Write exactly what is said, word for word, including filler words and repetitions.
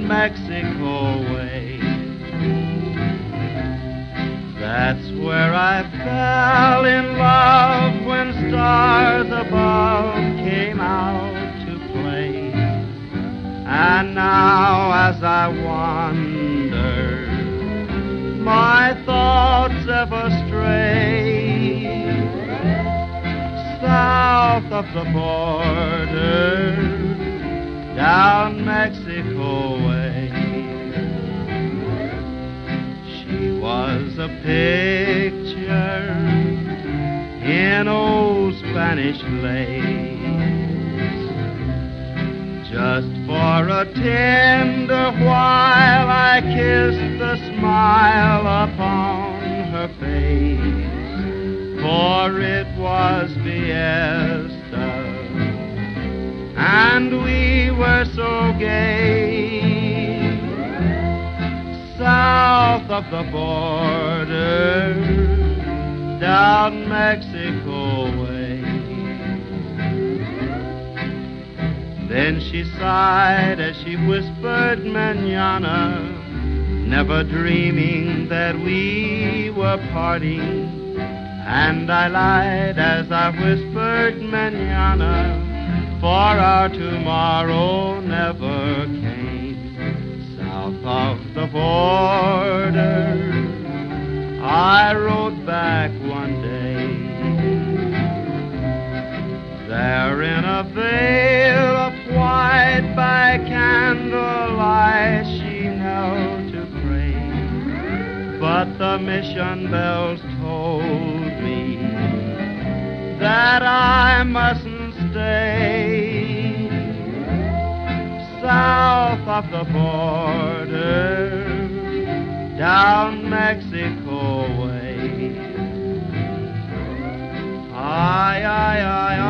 down Mexico way. That's where I fell in love when stars above came out to play. And now as I wander, my thoughts ever stray south of the border, down Mexico way. She was a picture in old Spanish lace, just for a tender while I kissed the smile upon her face. For it was fiesta, and we were so gay, south of the border, down Mexico way. Then she sighed as she whispered mañana, never dreaming that we were parting. And I lied as I whispered mañana, for our tomorrow never came. South of the border, I rode back one day. There in a veil of white by candlelight she knelt to pray. But the mission bells told me that I mustn't stay south of the border, down Mexico way. Ay, ay, ay,